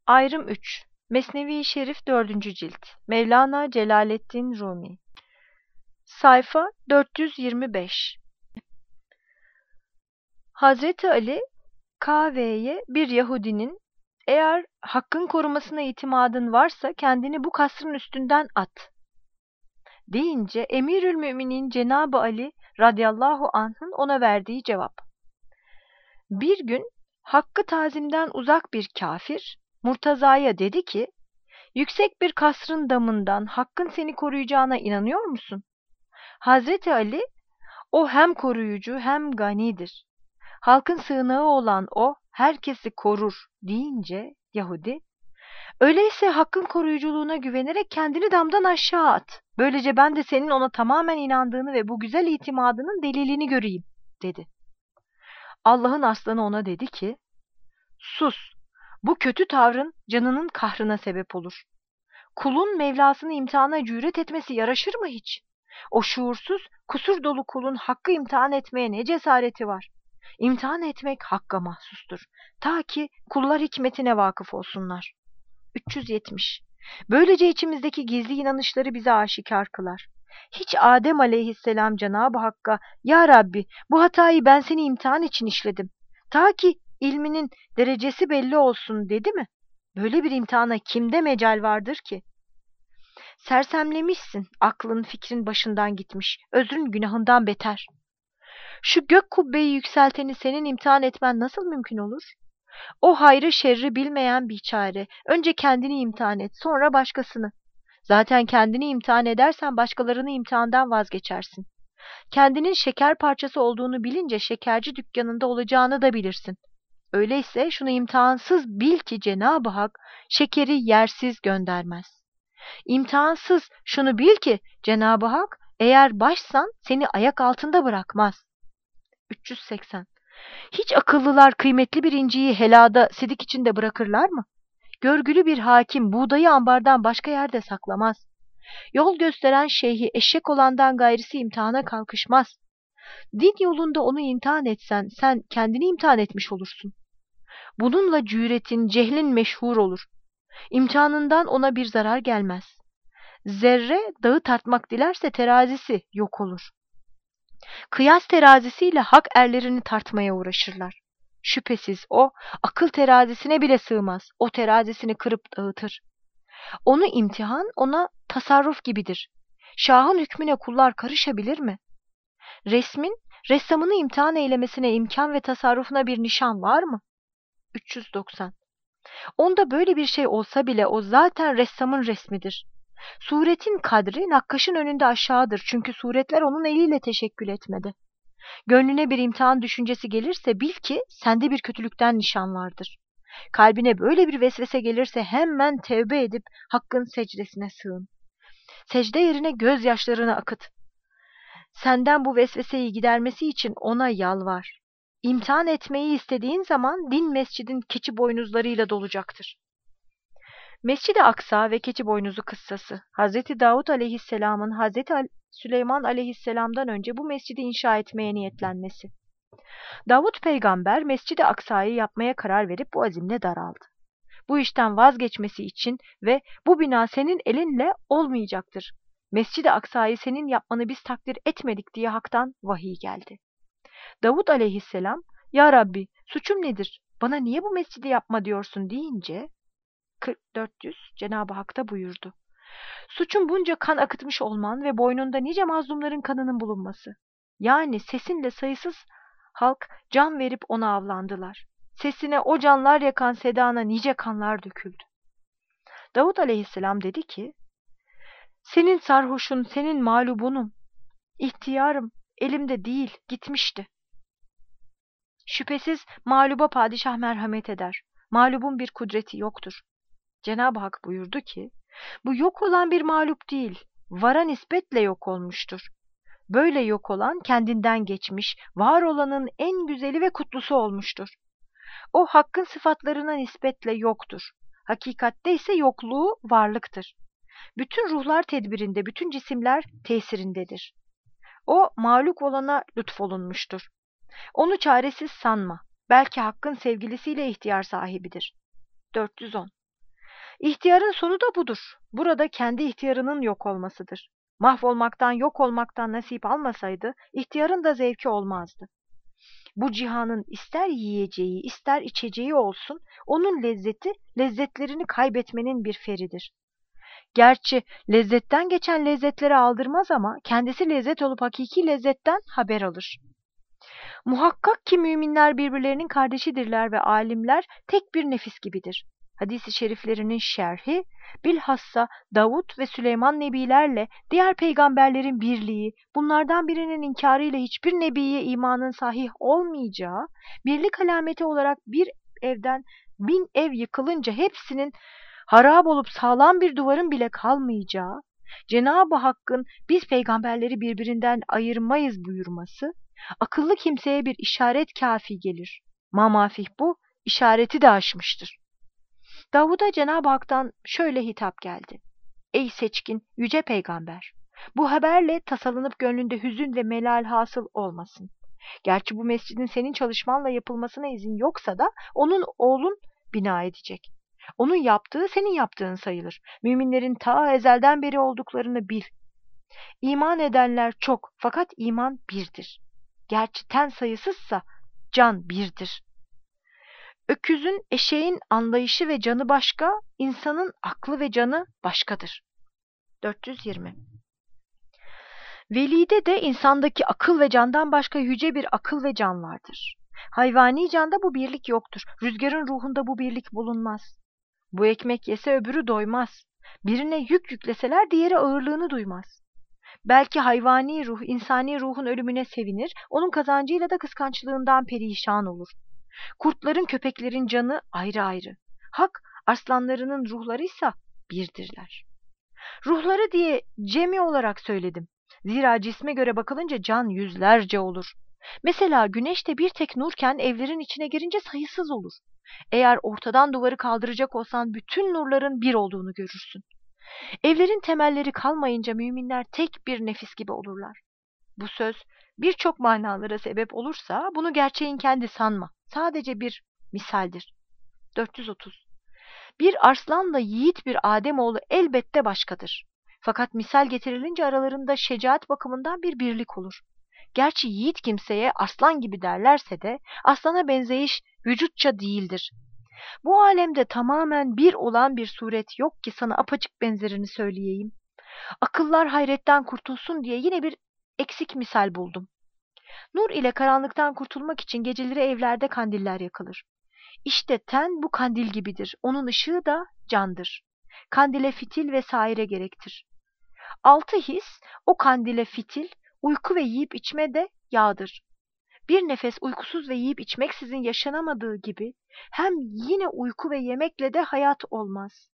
Ayrım 3. Mesnevi-i Şerif 4. cilt. Mevlana Celaleddin Rumi. Sayfa 425. Hazreti Ali K.V.'ye bir Yahudinin "Eğer hakkın korumasına itimadın varsa kendini bu kasrın üstünden at" deyince Emirül Müminin Cenab-ı Ali radıyallahu anh'ın ona verdiği cevap: Bir gün hakkı tazimden uzak bir kafir Murtaza'ya dedi ki, yüksek bir kasrın damından hakkın seni koruyacağına inanıyor musun? Hazreti Ali, o hem koruyucu hem ganidir. Halkın sığınağı olan o herkesi korur deyince Yahudi, öyleyse hakkın koruyuculuğuna güvenerek kendini damdan aşağı at. Böylece ben de senin ona tamamen inandığını ve bu güzel itimadının delilini göreyim dedi. Allah'ın aslanı ona dedi ki, sus, bu kötü tavrın canının kahrına sebep olur. Kulun Mevlasını imtihana cüret etmesi yaraşır mı hiç? O şuursuz, kusur dolu kulun hakkı imtihan etmeye ne cesareti var? İmtihan etmek hakka mahsustur. Ta ki kullar hikmetine vakıf olsunlar. 370. Böylece içimizdeki gizli inanışları bize aşikar kılar. Hiç Adem aleyhisselam Cenab-ı Hakk'a, "Ya Rabbi, bu hatayı ben seni imtihan için işledim. Ta ki ilminin derecesi belli olsun" dedi mi? Böyle bir imtihana kimde mecal vardır ki? Sersemlemişsin, aklın fikrin başından gitmiş, özrün günahından beter. Şu gök kubbeyi yükselteni senin imtihan etmen nasıl mümkün olur? O hayrı şerri bilmeyen biçare, önce kendini imtihan et, sonra başkasını. Zaten kendini imtihan edersen başkalarını imtihandan vazgeçersin. Kendinin şeker parçası olduğunu bilince şekerci dükkanında olacağını da bilirsin. Öyleyse şunu imtihansız bil ki Cenab-ı Hak şekeri yersiz göndermez. İmtihansız şunu bil ki Cenab-ı Hak eğer başsan seni ayak altında bırakmaz. 380. Hiç akıllılar kıymetli bir inciyi helada sidik içinde bırakırlar mı? Görgülü bir hakim buğdayı ambardan başka yerde saklamaz. Yol gösteren şeyhi eşek olandan gayrisi imtihana kalkışmaz. Din yolunda onu imtihan etsen sen kendini imtihan etmiş olursun. Bununla cüretin, cehlin meşhur olur. İmtihanından ona bir zarar gelmez. Zerre dağı tartmak dilerse terazisi yok olur. Kıyas terazisiyle hak erlerini tartmaya uğraşırlar. Şüphesiz o, akıl terazisine bile sığmaz. O terazisini kırıp dağıtır. Onu imtihan, ona tasarruf gibidir. Şahın hükmüne kullar karışabilir mi? Ressamını imtihan eylemesine imkan ve tasarrufuna bir nişan var mı? 390. Onda böyle bir şey olsa bile o zaten ressamın resmidir. Suretin kadri nakkaşın önünde aşağıdır. Çünkü suretler onun eliyle teşekkül etmedi. Gönlüne bir imtihan düşüncesi gelirse bil ki sende bir kötülükten nişan vardır. Kalbine böyle bir vesvese gelirse hemen tevbe edip Hakk'ın secdesine sığın. Secde yerine gözyaşlarını akıt. Senden bu vesveseyi gidermesi için ona yalvar. İmtihan etmeyi istediğin zaman din mescidin keçi boynuzlarıyla dolacaktır. Mescid-i Aksa ve keçi boynuzu kıssası. Hazreti Davud aleyhisselamın Hazreti Süleyman aleyhisselamdan önce bu mescidi inşa etmeye niyetlenmesi. Davud peygamber Mescid-i Aksa'yı yapmaya karar verip bu azimle daraldı. Bu işten vazgeçmesi için ve bu bina senin elinle olmayacaktır. Mescid-i Aksa'yı senin yapmanı biz takdir etmedik diye Hak'tan vahiy geldi. Davud aleyhisselam, "Ya Rabbi, suçum nedir? Bana niye bu mescidi yapma diyorsun?" deyince 4400 Cenab-ı Hak da buyurdu: "Suçun bunca kan akıtmış olman ve boynunda nice mazlumların kanının bulunması. Yani sesinle sayısız halk can verip ona avlandılar. Sesine o canlar yakan sedana nice kanlar döküldü." Davud aleyhisselam dedi ki, "Senin sarhoşun, senin mağlubunum. İhtiyarım elimde değil, gitmişti." Şüphesiz mağluba padişah merhamet eder. Mağlubun bir kudreti yoktur. Cenab-ı Hak buyurdu ki, bu yok olan bir mağlup değil, vara nispetle yok olmuştur. Böyle yok olan kendinden geçmiş, var olanın en güzeli ve kutlusu olmuştur. O Hakk'ın sıfatlarına nispetle yoktur. Hakikatte ise yokluğu varlıktır. Bütün ruhlar tedbirinde, bütün cisimler tesirindedir. O mağlup olana lütfolunmuştur. Onu çaresiz sanma. Belki Hakk'ın sevgilisiyle ihtiyar sahibidir. 410. İhtiyarın sonu da budur. Burada kendi ihtiyarının yok olmasıdır. Mahvolmaktan, yok olmaktan nasip almasaydı, ihtiyarın da zevki olmazdı. Bu cihanın ister yiyeceği, ister içeceği olsun, onun lezzeti, lezzetlerini kaybetmenin bir feridir. Gerçi lezzetten geçen lezzetleri aldırmaz ama kendisi lezzet olup hakiki lezzetten haber alır. Muhakkak ki müminler birbirlerinin kardeşidirler ve alimler tek bir nefis gibidir. Hadis-i şeriflerinin şerhi, bilhassa Davud ve Süleyman nebilerle diğer peygamberlerin birliği, bunlardan birinin inkarıyla hiçbir nebiye imanın sahih olmayacağı, birlik alameti olarak bir evden 1000 ev yıkılınca hepsinin harap olup sağlam bir duvarın bile kalmayacağı, Cenab-ı Hakk'ın biz peygamberleri birbirinden ayırmayız buyurması, akıllı kimseye bir işaret kafi gelir. Mamafih bu, işareti de aşmıştır. Davud'a Cenab-ı Hak'tan şöyle hitap geldi. Ey seçkin, yüce peygamber! Bu haberle tasalanıp gönlünde hüzün ve melal hasıl olmasın. Gerçi bu mescidin senin çalışmanla yapılmasına izin yoksa da onun oğlun bina edecek. Onun yaptığı senin yaptığın sayılır. Müminlerin ta ezelden beri olduklarını bil. İman edenler çok fakat iman birdir. Gerçi ten sayısızsa can birdir. Öküzün, eşeğin anlayışı ve canı başka, insanın aklı ve canı başkadır. 420. Velide de insandaki akıl ve candan başka yüce bir akıl ve can vardır. Hayvani canda bu birlik yoktur. Rüzgarın ruhunda bu birlik bulunmaz. Bu ekmek yese öbürü doymaz. Birine yük yükleseler diğeri ağırlığını duymaz. Belki hayvani ruh, insani ruhun ölümüne sevinir, onun kazancıyla da kıskançlığından perişan olur. Kurtların, köpeklerin canı ayrı ayrı. Hak, arslanlarının ruhlarıysa birdirler. Ruhları diye cemi olarak söyledim. Zira cisme göre bakılınca can yüzlerce olur. Mesela güneş de bir tek nurken evlerin içine girince sayısız olur. Eğer ortadan duvarı kaldıracak olsan bütün nurların bir olduğunu görürsün. Evlerin temelleri kalmayınca müminler tek bir nefis gibi olurlar. Bu söz birçok manalara sebep olursa bunu gerçeğin kendi sanma. Sadece bir misaldir. 430. Bir arslanla yiğit bir Ademoğlu elbette başkadır. Fakat misal getirilince aralarında şecaat bakımından bir birlik olur. Gerçi yiğit kimseye arslan gibi derlerse de aslana benzeyiş vücutça değildir. Bu alemde tamamen bir olan bir suret yok ki sana apaçık benzerini söyleyeyim. Akıllar hayretten kurtulsun diye yine bir eksik misal buldum. Nur ile karanlıktan kurtulmak için geceleri evlerde kandiller yakılır. İşte ten bu kandil gibidir. Onun ışığı da candır. Kandile fitil vesaire gerektir. Altı his o kandile fitil, uyku ve yiyip içme de yağdır. Bir nefes uykusuz ve yiyip içmeksizin yaşanamadığı gibi hem yine uyku ve yemekle de hayat olmaz.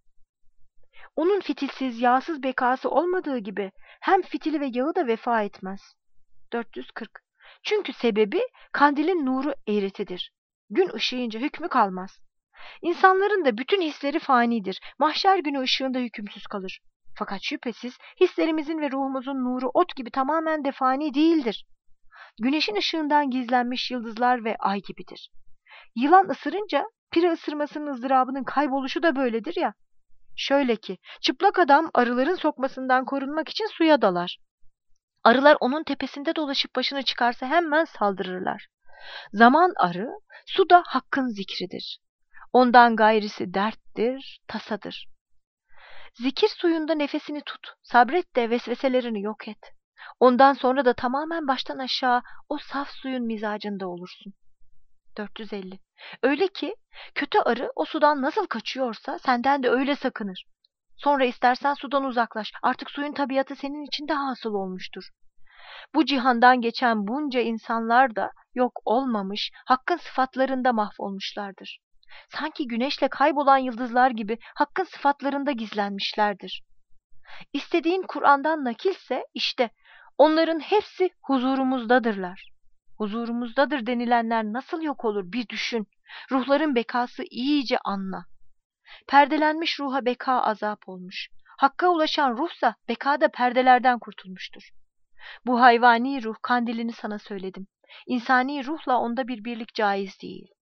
Onun fitilsiz, yağsız bekası olmadığı gibi hem fitili ve yağı da vefa etmez. 440. Çünkü sebebi kandilin nuru eğretidir. Gün ışığınca hükmü kalmaz. İnsanların da bütün hisleri fanidir. Mahşer günü ışığında hükümsüz kalır. Fakat şüphesiz hislerimizin ve ruhumuzun nuru ot gibi tamamen de fani değildir. Güneşin ışığından gizlenmiş yıldızlar ve ay gibidir. Yılan ısırınca pire ısırmasının ızdırabının kayboluşu da böyledir ya. Şöyle ki çıplak adam arıların sokmasından korunmak için suya dalar. Arılar onun tepesinde dolaşıp başını çıkarsa hemen saldırırlar. Zaman arı, su da hakkın zikridir. Ondan gayrisi derttir, tasadır. Zikir suyunda nefesini tut, sabret de vesveselerini yok et. Ondan sonra da tamamen baştan aşağı o saf suyun mizacında olursun. 450. Öyle ki kötü arı o sudan nasıl kaçıyorsa senden de öyle sakınır. Sonra istersen sudan uzaklaş. Artık suyun tabiatı senin içinde hasıl olmuştur. Bu cihandan geçen bunca insanlar da yok olmamış, hakkın sıfatlarında mahvolmuşlardır. Sanki güneşle kaybolan yıldızlar gibi hakkın sıfatlarında gizlenmişlerdir. İstediğin Kur'an'dan nakilse işte onların hepsi huzurumuzdadırlar. Huzurumuzdadır denilenler nasıl yok olur bir düşün. Ruhların bekası iyice anla. Perdelenmiş ruha beka azap olmuş. Hakka ulaşan ruhsa bekada perdelerden kurtulmuştur. Bu hayvani ruh kandilini sana söyledim. İnsani ruhla onda bir birlik caiz değil.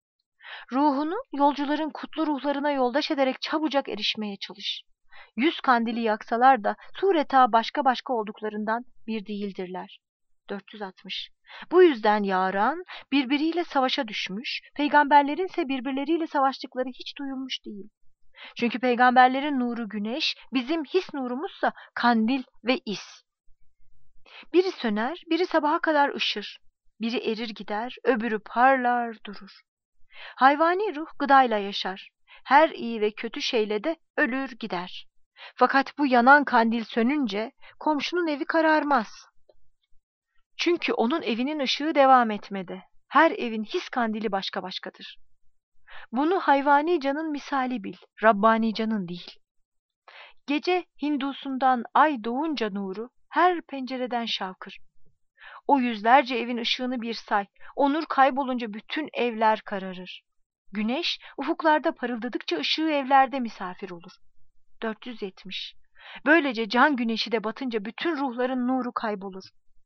Ruhunu yolcuların kutlu ruhlarına yoldaş ederek çabucak erişmeye çalış. 100 kandili yaksalar da sureta başka başka olduklarından bir değildirler. 460. Bu yüzden yaran birbiriyle savaşa düşmüş, peygamberlerin ise birbirleriyle savaştıkları hiç duyulmuş değil. Çünkü peygamberlerin nuru güneş, bizim his nurumuzsa kandil ve is. Biri söner, biri sabaha kadar ışır. Biri erir gider, öbürü parlar durur. Hayvani ruh gıdayla yaşar. Her iyi ve kötü şeyle de ölür gider. Fakat bu yanan kandil sönünce komşunun evi kararmaz. Çünkü onun evinin ışığı devam etmede. Her evin his kandili başka başkadır. Bunu hayvani canın misali bil, Rabbani canın değil. Gece Hindusundan ay doğunca nuru her pencereden şavkır. O yüzlerce evin ışığını bir say, o nur kaybolunca bütün evler kararır. Güneş ufuklarda parıldadıkça ışığı evlerde misafir olur. 470. Böylece can güneşi de batınca bütün ruhların nuru kaybolur.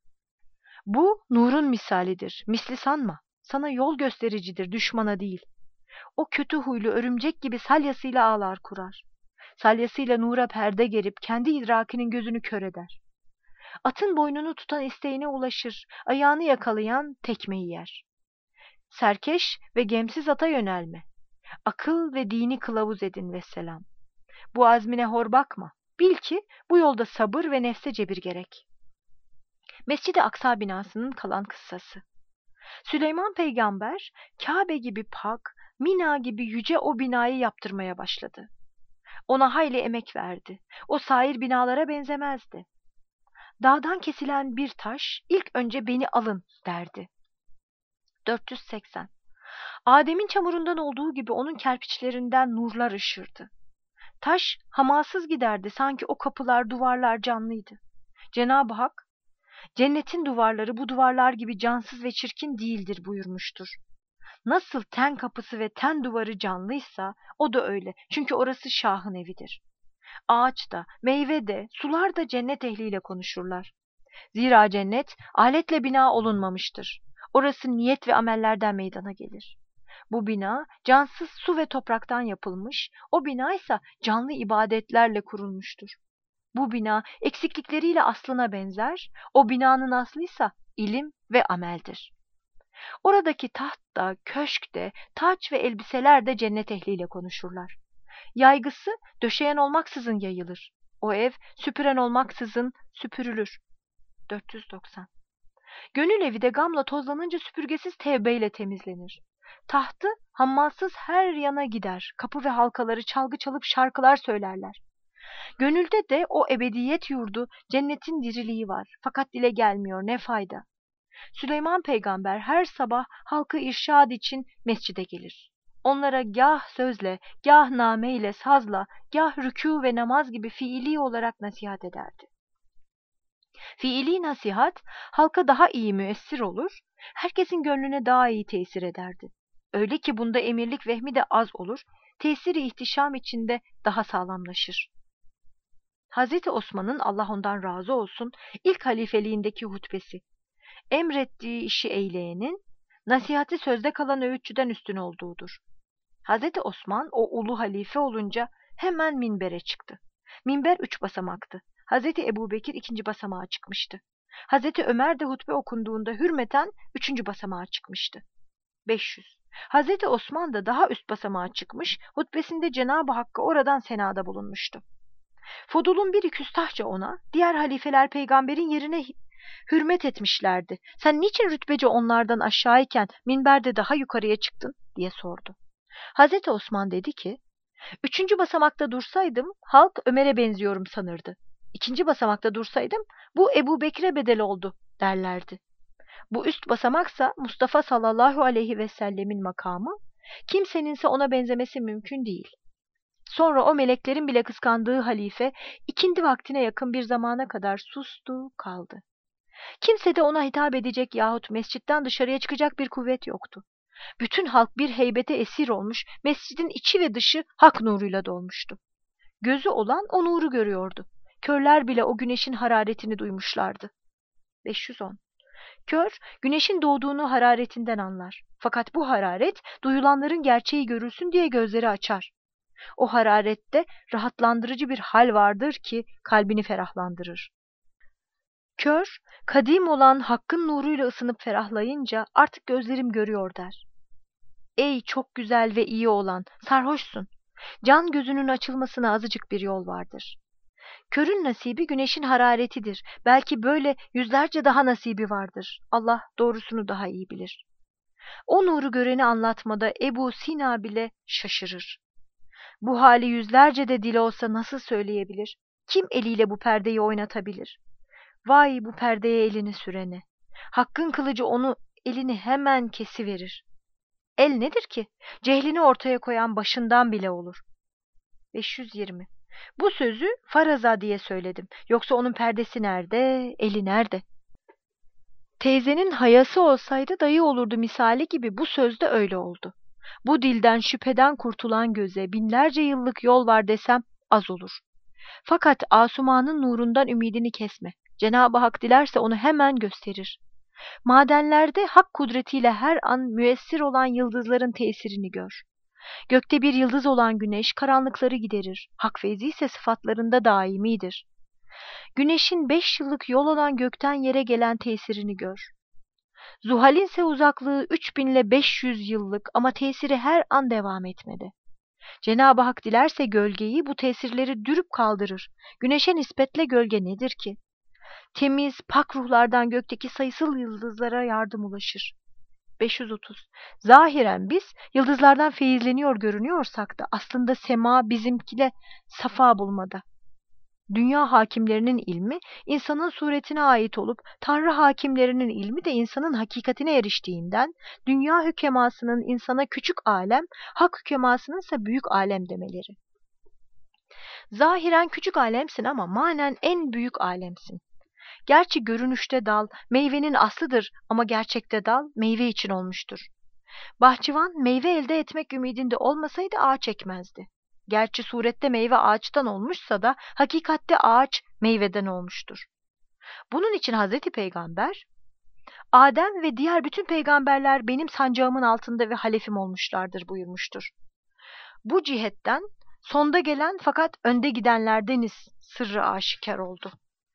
Bu nurun misalidir. Misli sanma. Sana yol göstericidir, düşmana değil. O kötü huylu örümcek gibi salyasıyla ağlar kurar. Salyasıyla nura perde gerip kendi idrakinin gözünü kör eder. Atın boynunu tutan isteğine ulaşır, ayağını yakalayan tekmeyi yer. Serkeş ve gemsiz ata yönelme. Akıl ve dini kılavuz edin vesselam. Bu azmine hor bakma. Bil ki bu yolda sabır ve nefse cebir gerek. Mescid-i Aksa binasının kalan kıssası. Süleyman peygamber Kabe gibi pak, Mina gibi yüce o binayı yaptırmaya başladı. Ona hayli emek verdi. O sair binalara benzemezdi. Dağdan kesilen bir taş ilk önce beni alın derdi. 480. Adem'in çamurundan olduğu gibi onun kerpiçlerinden nurlar ışırdı. Taş hamalsız giderdi, sanki o kapılar, duvarlar canlıydı. Cenab-ı Hak, cennetin duvarları bu duvarlar gibi cansız ve çirkin değildir buyurmuştur. Nasıl ten kapısı ve ten duvarı canlıysa o da öyle, çünkü orası Şah'ın evidir. Ağaç da, meyve de, sular da cennet ehliyle konuşurlar. Zira cennet aletle bina olunmamıştır. Orası niyet ve amellerden meydana gelir. Bu bina cansız su ve topraktan yapılmış, o bina ise canlı ibadetlerle kurulmuştur. Bu bina eksiklikleriyle aslına benzer, o binanın aslıysa ilim ve ameldir. Oradaki taht da, köşk de, taç ve elbiseler de cennet ehliyle konuşurlar. Yaygısı döşeyen olmaksızın yayılır. O ev süpüren olmaksızın süpürülür. 490. Gönül evi de gamla tozlanınca süpürgesiz tevbeyle temizlenir. Tahtı hammalsız her yana gider. Kapı ve halkaları çalgı çalıp şarkılar söylerler. Gönülde de o ebediyet yurdu, cennetin diriliği var. Fakat dile gelmiyor, ne fayda. Süleyman peygamber her sabah halkı irşad için mescide gelir. Onlara gâh sözle, gâh nameyle, sazla, gâh rükû ve namaz gibi fiili olarak nasihat ederdi. Fiili nasihat halka daha iyi müessir olur, herkesin gönlüne daha iyi tesir ederdi. Öyle ki bunda emirlik vehmi de az olur, tesiri ihtişam içinde daha sağlamlaşır. Hazreti Osman'ın, Allah ondan razı olsun, ilk halifeliğindeki hutbesi, emrettiği işi eyleyenin, nasihati sözde kalan öğütçüden üstün olduğudur. Hazreti Osman o ulu halife olunca hemen minbere çıktı. Minber 3 basamaktı. Hazreti Ebubekir 2. basamağa çıkmıştı. Hazreti Ömer de hutbe okunduğunda hürmeten 3. basamağa çıkmıştı. 500. Hazreti Osman da daha üst basamağa çıkmış, hutbesinde Cenab-ı Hakk'a oradan senada bulunmuştu. Fudul'un biri küstahça ona, diğer halifeler peygamberin yerine hürmet etmişlerdi. Sen niçin rütbece onlardan aşağıyken minberde daha yukarıya çıktın diye sordu. Hazreti Osman dedi ki, 3. basamakta dursaydım halk Ömer'e benziyorum sanırdı. 2. basamakta dursaydım bu Ebu Bekir'e bedel oldu derlerdi. Bu üst basamaksa Mustafa sallallahu aleyhi ve sellemin makamı, kimseninse ona benzemesi mümkün değil. Sonra o meleklerin bile kıskandığı halife ikindi vaktine yakın bir zamana kadar sustu kaldı. Kimse de ona hitap edecek yahut mescitten dışarıya çıkacak bir kuvvet yoktu. Bütün halk bir heybete esir olmuş, mescidin içi ve dışı hak nuruyla dolmuştu. Gözü olan o nuru görüyordu. Körler bile o güneşin hararetini duymuşlardı. 510. Kör, güneşin doğduğunu hararetinden anlar. Fakat bu hararet, duyulanların gerçeği görülsün diye gözleri açar. O hararette rahatlandırıcı bir hal vardır ki kalbini ferahlandırır. Kör, kadim olan Hakk'ın nuruyla ısınıp ferahlayınca artık gözlerim görüyor der. Ey çok güzel ve iyi olan, sarhoşsun. Can gözünün açılmasına azıcık bir yol vardır. Körün nasibi güneşin hararetidir. Belki böyle yüzlerce daha nasibi vardır. Allah doğrusunu daha iyi bilir. O nuru göreni anlatmada Ebu Sina bile şaşırır. Bu hali yüzlerce de dil olsa nasıl söyleyebilir? Kim eliyle bu perdeyi oynatabilir? Vay bu perdeye elini sürene. Hakkın kılıcı onu elini hemen kesiverir. El nedir ki? Cehlini ortaya koyan başından bile olur. 520. Bu sözü faraza diye söyledim. Yoksa onun perdesi nerede, eli nerede? Teyzenin hayası olsaydı dayı olurdu misali gibi bu söz de öyle oldu. Bu dilden şüpheden kurtulan göze binlerce yıllık yol var desem az olur. Fakat Asuman'ın nurundan ümidini kesme. Cenab-ı Hak dilerse onu hemen gösterir. Madenlerde hak kudretiyle her an müessir olan yıldızların tesirini gör. Gökte bir yıldız olan güneş karanlıkları giderir. Hak feyzi ise sıfatlarında daimidir. Güneşin 5 yıllık yol olan gökten yere gelen tesirini gör. Zuhal'in ise uzaklığı 3000 ile 500 yıllık ama tesiri her an devam etmede. Cenab-ı Hak dilerse gölgeyi bu tesirleri dürüp kaldırır. Güneşe nispetle gölge nedir ki? Temiz, pak ruhlardan gökteki sayısız yıldızlara yardım ulaşır. 530. Zahiren biz yıldızlardan feyizleniyor görünüyorsak da aslında sema bizimkile safa bulmada. Dünya hakimlerinin ilmi insanın suretine ait olup Tanrı hakimlerinin ilmi de insanın hakikatine eriştiğinden dünya hükemasının insana küçük alem, hak hükemasının ise büyük alem demeleri. Zahiren küçük alemsin ama manen en büyük alemsin. Gerçi görünüşte dal, meyvenin aslıdır ama gerçekte dal, meyve için olmuştur. Bahçıvan meyve elde etmek ümidinde olmasaydı ağaç ekmezdi. Gerçi surette meyve ağaçtan olmuşsa da hakikatte ağaç meyveden olmuştur. Bunun için Hazreti Peygamber, Adem ve diğer bütün peygamberler benim sancağımın altında ve halefim olmuşlardır buyurmuştur. Bu cihetten sonda gelen fakat önde gidenlerdeniz sırrı aşikar oldu.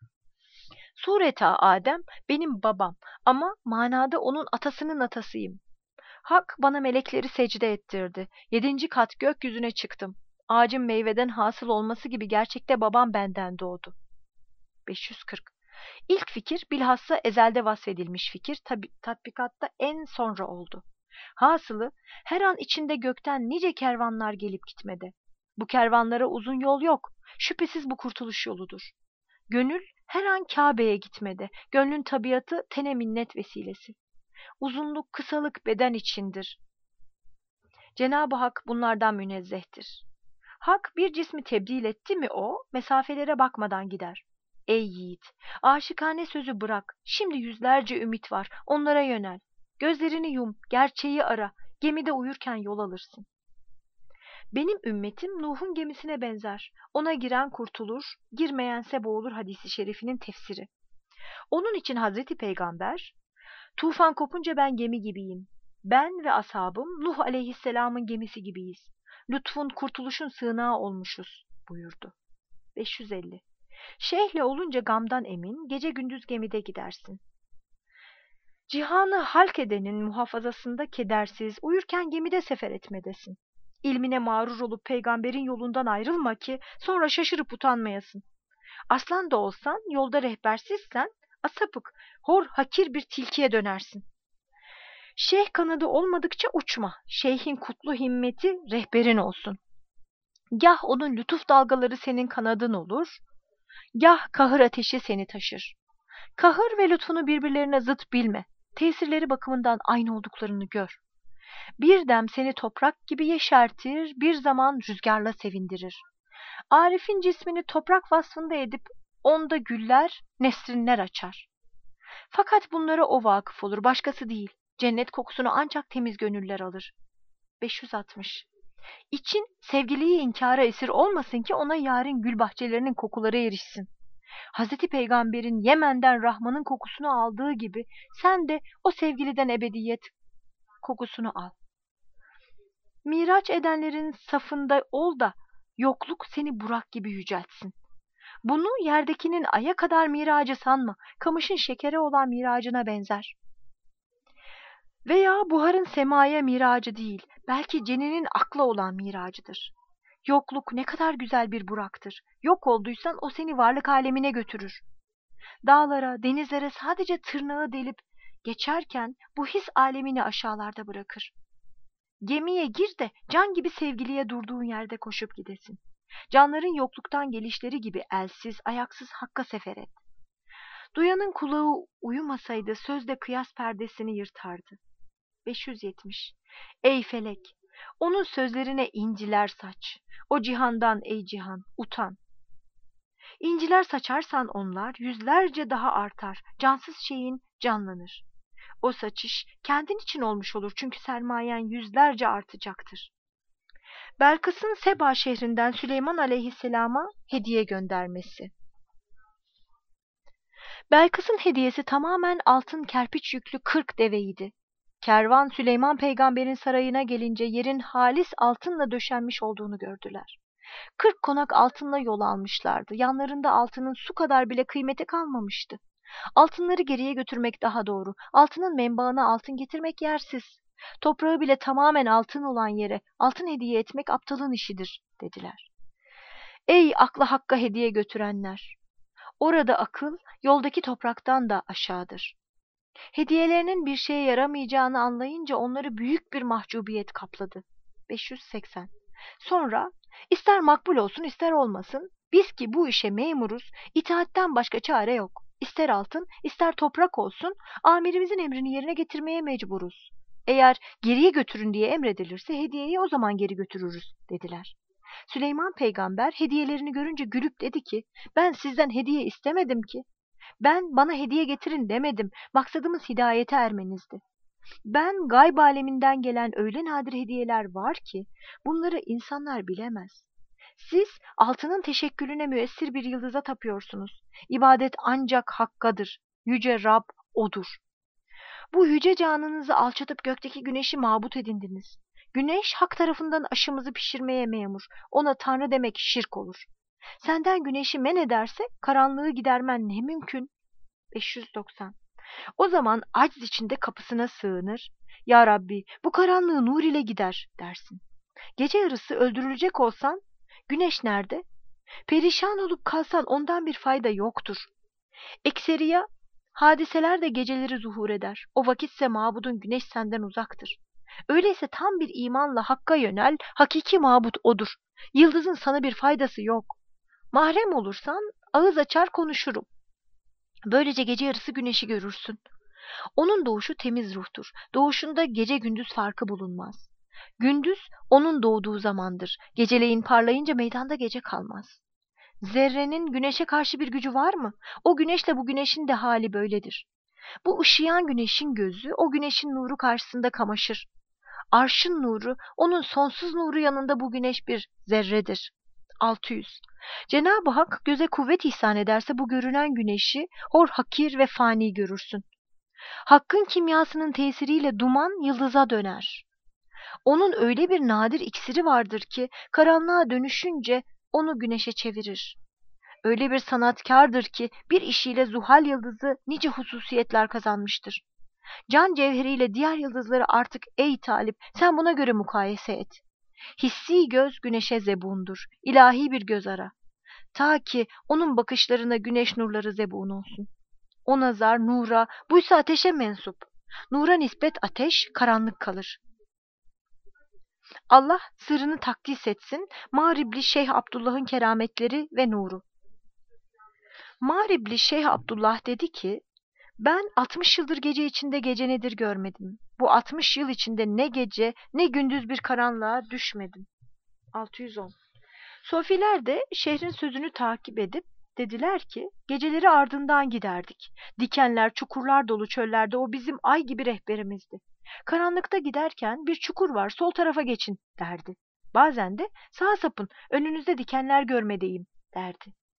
Sureta Adem benim babam ama manada onun atasının atasıyım. Hak bana melekleri secde ettirdi. 7. kat gökyüzüne çıktım. Ağacın meyveden hasıl olması gibi gerçekte babam benden doğdu. 540. İlk fikir bilhassa ezelde vasfedilmiş fikir tatbikatta en sonra oldu. Hasılı her an içinde gökten nice kervanlar gelip gitmede. Bu kervanlara uzun yol yok. Şüphesiz bu kurtuluş yoludur. Gönül her an Kabe'ye gitmede. Gönlün tabiatı tene minnet vesilesi. Uzunluk, kısalık beden içindir. Cenab-ı Hak bunlardan münezzehtir. Hak bir cismi tebdil etti mi o, mesafelere bakmadan gider. Ey yiğit, aşıkane sözü bırak. Şimdi yüzlerce ümit var, onlara yönel. Gözlerini yum, gerçeği ara. Gemide uyurken yol alırsın. Benim ümmetim Nuh'un gemisine benzer. Ona giren kurtulur, girmeyense boğulur hadisi şerifinin tefsiri. Onun için Hazreti Peygamber, tufan kopunca ben gemi gibiyim. Ben ve ashabım Nuh aleyhisselamın gemisi gibiyiz. Lütfun, kurtuluşun sığınağı olmuşuz buyurdu. 550. Şeyhle olunca gamdan emin, gece gündüz gemide gidersin. Cihanı halk edenin muhafazasında kedersiz, uyurken gemide sefer etmedesin. İlmine mağrur olup peygamberin yolundan ayrılma ki sonra şaşırıp utanmayasın. Aslan da olsan, yolda rehbersizsen, asapık, hor hakir bir tilkiye dönersin. Şeyh kanadı olmadıkça uçma, şeyhin kutlu himmeti rehberin olsun. Gah onun lütuf dalgaları senin kanadın olur, gah kahır ateşi seni taşır. Kahır ve lütfunu birbirlerine zıt bilme, tesirleri bakımından aynı olduklarını gör. Bir dem seni toprak gibi yeşertir, bir zaman rüzgarla sevindirir. Arif'in cismini toprak vasfında edip onda güller, nesrinler açar. Fakat bunlara o vakıf olur, başkası değil. Cennet kokusunu ancak temiz gönüller alır. 560. İçin sevgiliyi inkara esir olmasın ki ona yarın gül bahçelerinin kokuları erişsin. Hazreti Peygamber'in Yemen'den Rahman'ın kokusunu aldığı gibi sen de o sevgiliden ebediyet kokusunu al. Miraç edenlerin safında ol da yokluk seni Burak gibi yüceltsin. Bunu yerdekinin aya kadar miracı sanma, kamışın şekere olan miracına benzer. Veya buharın semaya miracı değil, belki ceninin akla olan miracıdır. Yokluk ne kadar güzel bir Burak'tır. Yok olduysan o seni varlık alemine götürür. Dağlara, denizlere sadece tırnağı delip geçerken bu his alemini aşağılarda bırakır. Gemiye gir de can gibi sevgiliye durduğun yerde koşup gidesin. Canların yokluktan gelişleri gibi elsiz, ayaksız Hakk'a sefer et. Duyanın kulağı uyumasaydı sözde kıyas perdesini yırtardı. 570. Ey felek! Onun sözlerine inciler saç. O cihandan ey cihan, utan. İnciler saçarsan onlar yüzlerce daha artar. Cansız şeyin canlanır. O saçış kendin için olmuş olur çünkü sermayen yüzlerce artacaktır. Belkıs'ın Seba şehrinden Süleyman aleyhisselama hediye göndermesi. Belkıs'ın hediyesi tamamen altın kerpiç yüklü 40 deveydi. Kervan Süleyman peygamberin sarayına gelince yerin halis altınla döşenmiş olduğunu gördüler. 40 konak altınla yol almışlardı. Yanlarında altının su kadar bile kıymeti kalmamıştı. Altınları geriye götürmek daha doğru. Altının menbaına altın getirmek yersiz. Toprağı bile tamamen altın olan yere altın hediye etmek aptalın işidir, dediler. Ey akla hakka hediye götürenler! Orada akıl, yoldaki topraktan da aşağıdır. Hediyelerinin bir şeye yaramayacağını anlayınca onları büyük bir mahcubiyet kapladı. 580. Sonra, ister makbul olsun ister olmasın, biz ki bu işe memuruz, itaatten başka çare yok. İster altın, ister toprak olsun, amirimizin emrini yerine getirmeye mecburuz. Eğer geriye götürün diye emredilirse hediyeyi o zaman geri götürürüz, dediler. Süleyman peygamber hediyelerini görünce gülüp dedi ki, ben sizden hediye istemedim ki. Ben bana hediye getirin demedim, maksadımız hidayete ermenizdi. Ben gayb aleminden gelen öyle nadir hediyeler var ki, bunları insanlar bilemez. Siz altının teşekkülüne müessir bir yıldıza tapıyorsunuz. İbadet ancak Hakk'adır. Yüce Rab O'dur. Bu yüce canınızı alçatıp gökteki güneşi mabut edindiniz. Güneş Hak tarafından aşımızı pişirmeye memur. Ona Tanrı demek şirk olur. Senden güneşi men ederse karanlığı gidermen ne mümkün? 590. O zaman acz içinde kapısına sığınır. Ya Rabbi bu karanlığı nur ile gider dersin. Gece yarısı öldürülecek olsan güneş nerede? Perişan olup kalsan ondan bir fayda yoktur. Ekseriya hadiseler de geceleri zuhur eder. O vakitse mabudun güneş senden uzaktır. Öyleyse tam bir imanla Hakk'a yönel, hakiki mabut O'dur. Yıldızın sana bir faydası yok. Mahrem olursan ağız açar konuşurum. Böylece gece yarısı güneşi görürsün. Onun doğuşu temiz ruhtur. Doğuşunda gece gündüz farkı bulunmaz. Gündüz onun doğduğu zamandır. Geceleyin parlayınca meydanda gece kalmaz. Zerrenin güneşe karşı bir gücü var mı? O güneşle bu güneşin de hali böyledir. Bu ışıyan güneşin gözü o güneşin nuru karşısında kamaşır. Arşın nuru, onun sonsuz nuru yanında bu güneş bir zerredir. 600. Cenab-ı Hak göze kuvvet ihsan ederse bu görünen güneşi hor hakir ve fani görürsün. Hakkın kimyasının tesiriyle duman yıldıza döner. Onun öyle bir nadir iksiri vardır ki karanlığa dönüşünce onu güneşe çevirir. Öyle bir sanatkardır ki bir işiyle Zuhal yıldızı nice hususiyetler kazanmıştır. Can cevheriyle diğer yıldızları artık ey talip sen buna göre mukayese et. Hissi göz güneşe zebundur. İlahi bir göz ara. Ta ki onun bakışlarına güneş nurları zebun olsun. O nazar nura, buysa ateşe mensup. Nura nispet ateş, karanlık kalır. Allah sırrını takdis etsin, Mağribli Şeyh Abdullah'ın kerametleri ve nuru. Mağribli Şeyh Abdullah dedi ki, ben 60 yıldır gece içinde gece nedir görmedim. Bu 60 yıl içinde ne gece ne gündüz bir karanlığa düşmedim. 610. Sofiler de şehrin sözünü takip edip dediler ki geceleri ardından giderdik. Dikenler, çukurlar dolu çöllerde o bizim ay gibi rehberimizdi. Karanlıkta giderken bir çukur var sol tarafa geçin derdi. Bazen de sağa sapın önünüzde dikenler görmedeyim derdi.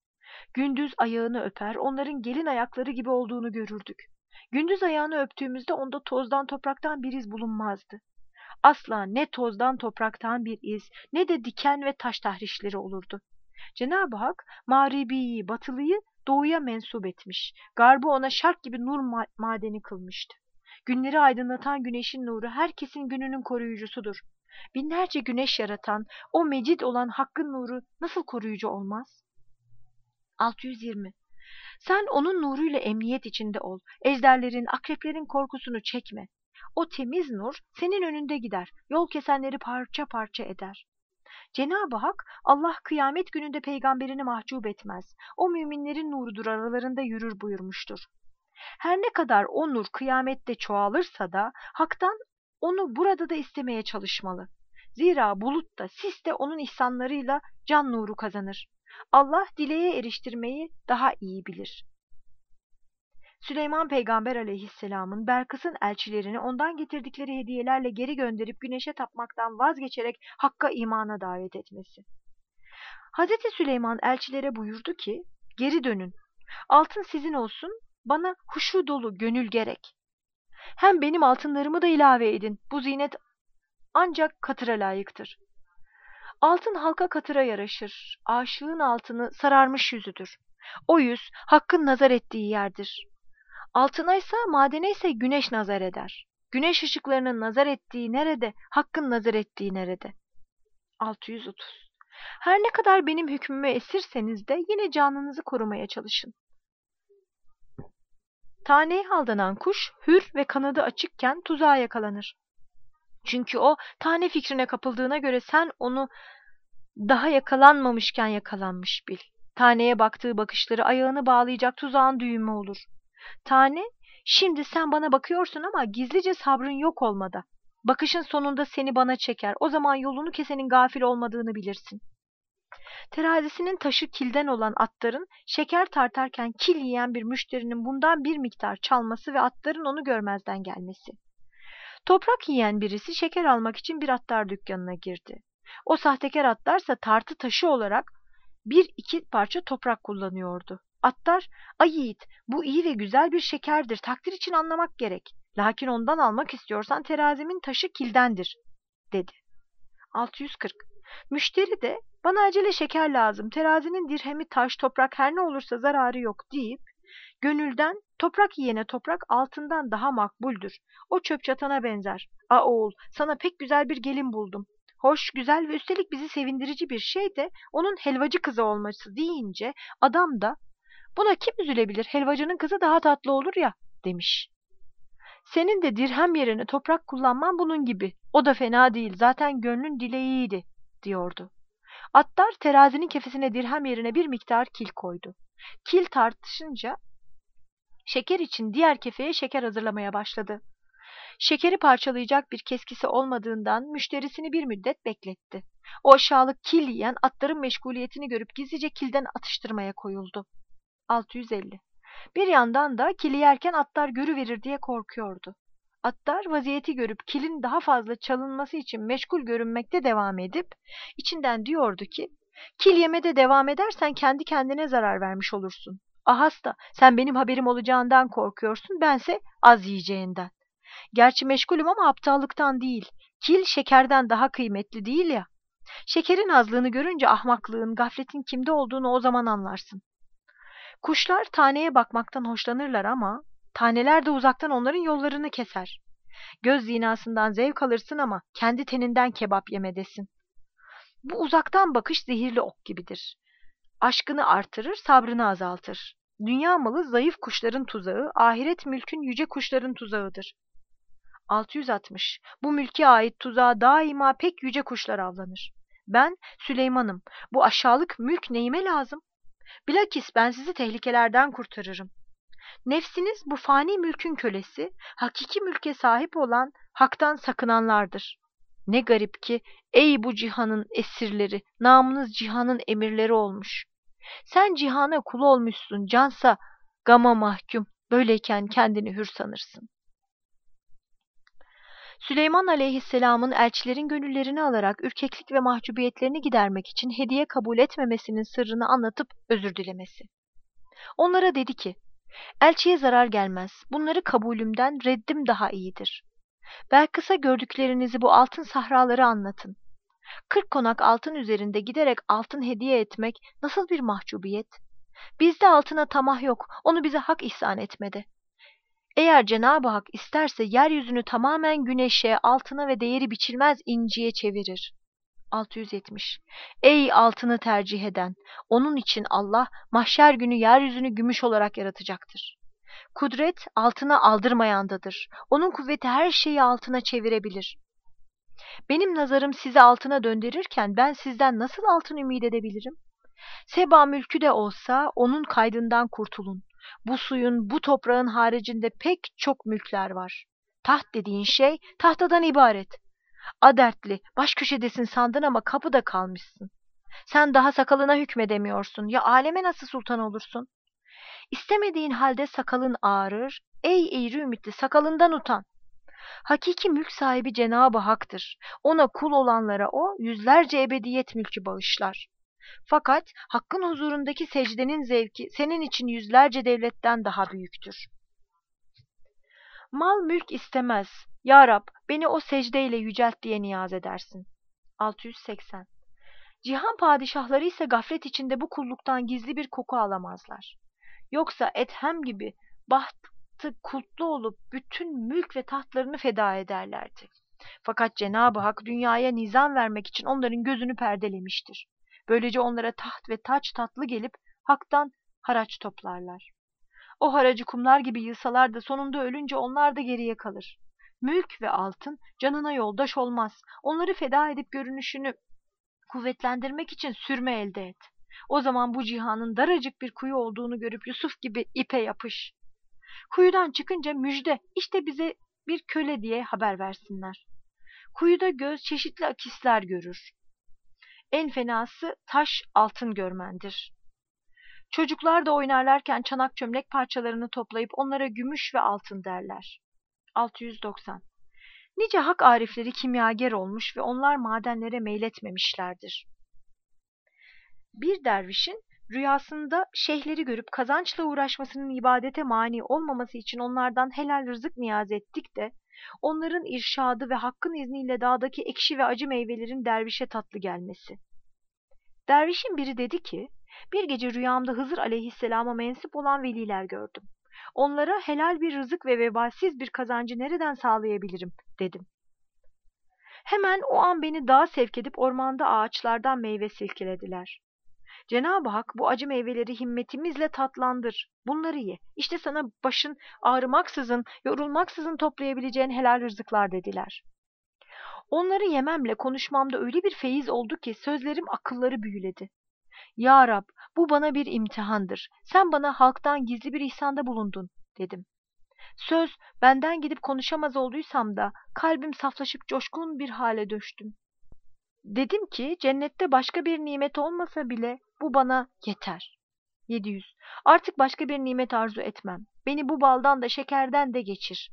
Gündüz ayağını öper, onların gelin ayakları gibi olduğunu görürdük. Gündüz ayağını öptüğümüzde onda tozdan topraktan bir iz bulunmazdı. Asla ne tozdan topraktan bir iz ne de diken ve taş tahrişleri olurdu. Cenab-ı Hak mağribiyi, batılıyı doğuya mensup etmiş. Garbı ona şark gibi nur madeni kılmıştı. Günleri aydınlatan güneşin nuru herkesin gününün koruyucusudur. Binlerce güneş yaratan, o mecid olan Hakk'ın nuru nasıl koruyucu olmaz? 620. Sen onun nuruyla emniyet içinde ol. Ejderlerin, akreplerin korkusunu çekme. O temiz nur senin önünde gider. Yol kesenleri parça parça eder. Cenab-ı Hak, Allah kıyamet gününde peygamberini mahcup etmez. O müminlerin nurudur, aralarında yürür buyurmuştur. Her ne kadar o nur kıyamette çoğalırsa da Hak'tan onu burada da istemeye çalışmalı. Zira bulut da sis de onun ihsanlarıyla can nuru kazanır. Allah dileğe eriştirmeyi daha iyi bilir. Süleyman Peygamber aleyhisselamın Belkıs'ın elçilerini ondan getirdikleri hediyelerle geri gönderip güneşe tapmaktan vazgeçerek Hakk'a imana davet etmesi. Hazreti Süleyman elçilere buyurdu ki, geri dönün, altın sizin olsun, bana huşu dolu gönül gerek. Hem benim altınlarımı da ilave edin, bu zinet ancak katıra layıktır. Altın halka katıra yaraşır, aşığın altını sararmış yüzüdür. O yüz Hakk'ın nazar ettiği yerdir. Altınaysa, madeneyse güneş nazar eder. Güneş ışıklarının nazar ettiği nerede, Hakk'ın nazar ettiği nerede? 630. Her ne kadar benim hükmüme esirseniz de yine canınızı korumaya çalışın. Taneye aldanan kuş hür ve kanadı açıkken tuzağa yakalanır. Çünkü o tane fikrine kapıldığına göre sen onu daha yakalanmamışken yakalanmış bil. Taneye baktığı bakışları ayağını bağlayacak tuzağın düğümü olur. Tane, şimdi sen bana bakıyorsun ama gizlice sabrın yok olmada. Bakışın sonunda seni bana çeker. O zaman yolunu kesenin gafil olmadığını bilirsin. Terazisinin taşı kilden olan atların şeker tartarken kil yiyen bir müşterinin bundan bir miktar çalması ve atların onu görmezden gelmesi. Toprak yiyen birisi şeker almak için bir attar dükkanına girdi. O sahtekar attarsa tartı taşı olarak bir iki parça toprak kullanıyordu. Attar, ay yiğit, bu iyi ve güzel bir şekerdir, takdir için anlamak gerek. Lakin ondan almak istiyorsan terazimin taşı kildendir, dedi. 640. Müşteri de, bana acele şeker lazım, terazinin dirhemi taş, toprak her ne olursa zararı yok deyip, gönülden toprak yiyene toprak altından daha makbuldür. O çöp çatana benzer. Oğul, sana pek güzel bir gelin buldum. Hoş, güzel ve üstelik bizi sevindirici bir şey de onun helvacı kızı olması deyince adam da buna kim üzülebilir, helvacının kızı daha tatlı olur ya demiş. Senin de dirhem yerine toprak kullanman bunun gibi. O da fena değil, zaten gönlün dileğiydi diyordu. Attar terazinin kefesine dirhem yerine bir miktar kil koydu. Kil tartışınca şeker için diğer kefeye şeker hazırlamaya başladı. Şekeri parçalayacak bir keskisi olmadığından müşterisini bir müddet bekletti. O aşağılık kil yiyen atların meşguliyetini görüp gizlice kilden atıştırmaya koyuldu. 650. Bir yandan da kili yerken atlar görüverir diye korkuyordu. Atlar vaziyeti görüp kilin daha fazla çalınması için meşgul görünmekte devam edip içinden diyordu ki, kil yemede devam edersen kendi kendine zarar vermiş olursun. Ahasta sen benim haberim olacağından korkuyorsun, bense az yiyeceğinden. Gerçi meşgulüm ama aptallıktan değil. Kil şekerden daha kıymetli değil ya. Şekerin azlığını görünce ahmaklığın, gafletin kimde olduğunu o zaman anlarsın. Kuşlar taneye bakmaktan hoşlanırlar ama taneler de uzaktan onların yollarını keser. Göz zinasından zevk alırsın ama kendi teninden kebap yemedesin. Bu uzaktan bakış zehirli ok gibidir. Aşkını artırır, sabrını azaltır. Dünya malı zayıf kuşların tuzağı, ahiret mülkün yüce kuşların tuzağıdır. 660. Bu mülke ait tuzağa daima pek yüce kuşlar avlanır. Ben Süleyman'ım. Bu aşağılık mülk neyime lazım? Bilakis ben sizi tehlikelerden kurtarırım. Nefsiniz bu fani mülkün kölesi, hakiki mülke sahip olan haktan sakınanlardır. Ne garip ki ey bu cihanın esirleri, namınız cihanın emirleri olmuş. Sen cihana kul olmuşsun, cansa gama mahkum, böyleyken kendini hür sanırsın. Süleyman aleyhisselamın elçilerin gönüllerini alarak ürkeklik ve mahcubiyetlerini gidermek için hediye kabul etmemesinin sırrını anlatıp özür dilemesi. Onlara dedi ki, elçiye zarar gelmez, bunları kabulümden reddim daha iyidir. Belkıs'a gördüklerinizi bu altın sahraları anlatın. 40 konak altın üzerinde giderek altın hediye etmek nasıl bir mahcubiyet? Bizde altına tamah yok, onu bize hak ihsan etmedi. Eğer Cenab-ı Hak isterse yeryüzünü tamamen güneşe, altına ve değeri biçilmez inciye çevirir. 670. Ey altını tercih eden! Onun için Allah mahşer günü yeryüzünü gümüş olarak yaratacaktır. Kudret altına aldırmayandadır. Onun kuvveti her şeyi altına çevirebilir. Benim nazarım sizi altına döndürürken ben sizden nasıl altın ümit edebilirim? Seba mülkü de olsa onun kaydından kurtulun. Bu suyun, bu toprağın haricinde pek çok mülkler var. Taht dediğin şey tahtadan ibaret. Adertli, baş köşedesin sandın ama kapıda kalmışsın. Sen daha sakalına hükmedemiyorsun. Ya aleme nasıl sultan olursun? İstemediğin halde sakalın ağrır. Ey eğri ümitli, sakalından utan. Hakiki mülk sahibi Cenab-ı Hak'tır. Ona kul olanlara o yüzlerce ebediyet mülkü bağışlar. Fakat Hakk'ın huzurundaki secdenin zevki senin için yüzlerce devletten daha büyüktür. Mal mülk istemez. Ya Rab, beni o secdeyle yücelt diye niyaz edersin. 680. Cihan padişahları ise gaflet içinde bu kulluktan gizli bir koku alamazlar. Yoksa Edhem gibi bahtı kulplu olup bütün mülk ve tahtlarını feda ederlerdi. Fakat Cenab-ı Hak dünyaya nizam vermek için onların gözünü perdelemiştir. Böylece onlara taht ve taç tatlı gelip Hak'tan haraç toplarlar. O haracı kumlar gibi yığsalar da sonunda ölünce onlar da geriye kalır. Mülk ve altın canına yoldaş olmaz. Onları feda edip görünüşünü kuvvetlendirmek için sürme elde et. O zaman bu cihanın daracık bir kuyu olduğunu görüp Yusuf gibi ipe yapış. Kuyudan çıkınca müjde, işte bize bir köle diye haber versinler. Kuyuda göz çeşitli akisler görür. En fenası taş altın görmendir. Çocuklar da oynarlarken çanak çömlek parçalarını toplayıp onlara gümüş ve altın derler. 690. Nice hak arifleri kimyager olmuş ve onlar madenlere meyletmemişlerdir. Bir dervişin rüyasında şeyhleri görüp kazançla uğraşmasının ibadete mani olmaması için onlardan helal rızık niyaz ettik de, onların irşadı ve Hakk'ın izniyle dağdaki ekşi ve acı meyvelerin dervişe tatlı gelmesi. Dervişin biri dedi ki, bir gece rüyamda Hızır aleyhisselama mensup olan veliler gördüm. Onlara helal bir rızık ve vebalsiz bir kazancı nereden sağlayabilirim dedim. Hemen o an beni dağa sevk edip ormanda ağaçlardan meyve silkelediler. Cenab-ı Hak bu acı meyveleri himmetimizle tatlandır. Bunları ye. İşte sana başın ağrımaksızın, yorulmaksızın toplayabileceğin helal rızıklar dediler. Onları yememle konuşmamda öyle bir feyiz oldu ki sözlerim akılları büyüledi. Ya Rab, bu bana bir imtihandır. Sen bana halktan gizli bir ihsanda bulundun dedim. Söz benden gidip konuşamaz olduysam da kalbim saflaşıp coşkun bir hale düştüm. Dedim ki cennette başka bir nimet olmasa bile bu bana yeter. 700. Artık başka bir nimet arzu etmem. Beni bu baldan da şekerden de geçir.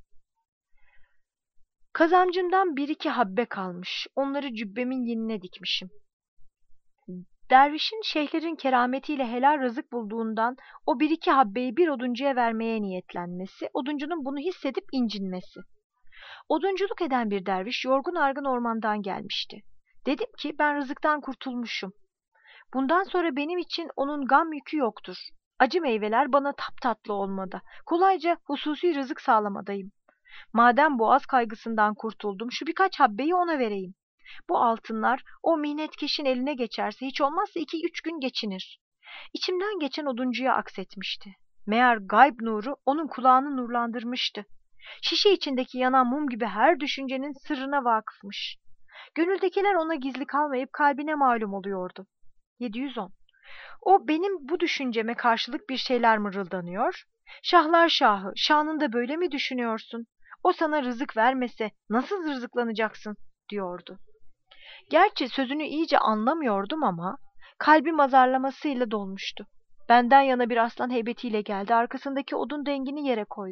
Kazancımdan bir iki habbe kalmış. Onları cübbemin yinine dikmişim. Dervişin şeyhlerin kerametiyle helal rızık bulduğundan o bir iki habbeyi bir oduncuya vermeye niyetlenmesi, oduncunun bunu hissedip incinmesi. Odunculuk eden bir derviş yorgun argın ormandan gelmişti. Dedim ki ben rızıktan kurtulmuşum. Bundan sonra benim için onun gam yükü yoktur. Acı meyveler bana taptatlı olmadı. Kolayca hususi rızık sağlamadayım. Madem boğaz kaygısından kurtuldum, şu birkaç habbeyi ona vereyim. Bu altınlar o minnetkeşin eline geçerse hiç olmazsa 2-3 gün geçinir. İçimden geçen oduncuya aksetmişti. Meğer gayb nuru onun kulağını nurlandırmıştı. Şişe içindeki yanan mum gibi her düşüncenin sırrına vakıfmış. Gönüldekiler ona gizli kalmayıp kalbine malum oluyordu. 710. O benim bu düşünceme karşılık bir şeyler mırıldanıyor. Şahlar şahı, şanında böyle mi düşünüyorsun? O sana rızık vermese nasıl rızıklanacaksın? Diyordu. Gerçi sözünü iyice anlamıyordum ama kalbim azarlamasıyla dolmuştu. Benden yana bir aslan heybetiyle geldi, arkasındaki odun dengini yere koydu.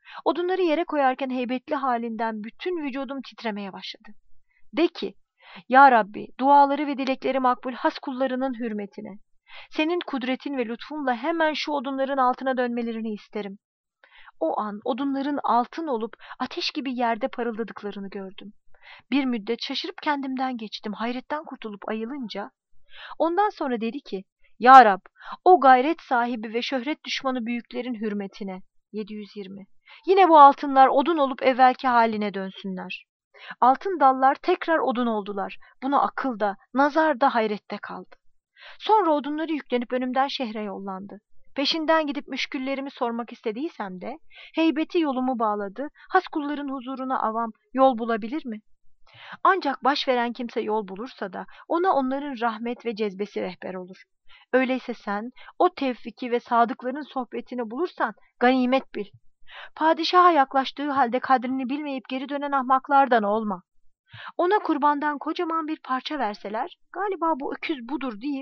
Odunları yere koyarken heybetli halinden bütün vücudum titremeye başladı. De ki, Ya Rabbi, duaları ve dilekleri makbul has kullarının hürmetine. Senin kudretin ve lütfunla hemen şu odunların altına dönmelerini isterim. O an odunların altın olup ateş gibi yerde parıldadıklarını gördüm. Bir müddet şaşırıp kendimden geçtim. Hayretten kurtulup ayılınca, ondan sonra dedi ki, Ya Rab, o gayret sahibi ve şöhret düşmanı büyüklerin hürmetine. 720. Yine bu altınlar odun olup evvelki haline dönsünler. Altın dallar tekrar odun oldular. Buna akıl da, nazar da hayrette kaldı. Sonra odunları yüklenip önümden şehre yollandı. Peşinden gidip müşküllerimi sormak istediysem de, heybeti yolumu bağladı, has kulların huzuruna avam yol bulabilir mi? Ancak baş veren kimse yol bulursa da, ona onların rahmet ve cezbesi rehber olur. Öyleyse sen, o tevfiki ve sadıkların sohbetini bulursan, ganimet bil. Padişaha yaklaştığı halde kadrini bilmeyip geri dönen ahmaklardan olma. Ona kurbandan kocaman bir parça verseler, galiba bu öküz budur deyip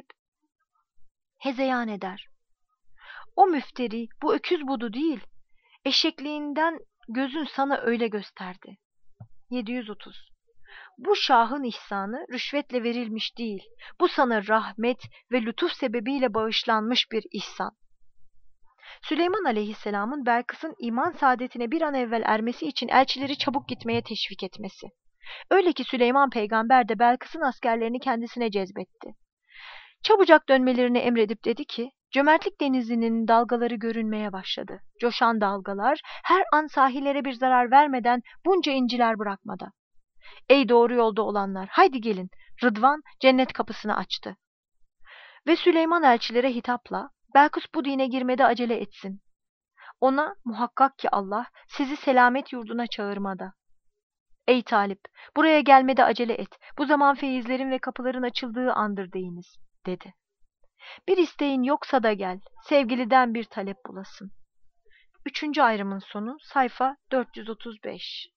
hezeyan eder. O müfteri, bu öküz budu değil, eşekliğinden gözün sana öyle gösterdi. 730. Bu şahın ihsanı rüşvetle verilmiş değil, bu sana rahmet ve lütuf sebebiyle bağışlanmış bir ihsan. Süleyman aleyhisselamın Belkıs'ın iman saadetine bir an evvel ermesi için elçileri çabuk gitmeye teşvik etmesi. Öyle ki Süleyman peygamber de Belkıs'ın askerlerini kendisine cezbetti. Çabucak dönmelerini emredip dedi ki, cömertlik denizinin dalgaları görünmeye başladı. Coşan dalgalar her an sahillere bir zarar vermeden bunca inciler bırakmadı. Ey doğru yolda olanlar, haydi gelin. Rıdvan cennet kapısını açtı. Ve Süleyman elçilere hitapla, Belkıs bu dine girmede acele etsin. Ona muhakkak ki Allah sizi selamet yurduna çağırmada. Ey Talip, buraya gelmede acele et. Bu zaman feyizlerin ve kapıların açıldığı andır deyiniz, dedi. Bir isteğin yoksa da gel, sevgiliden bir talep bulasın. 3. ayrımın sonu sayfa 435.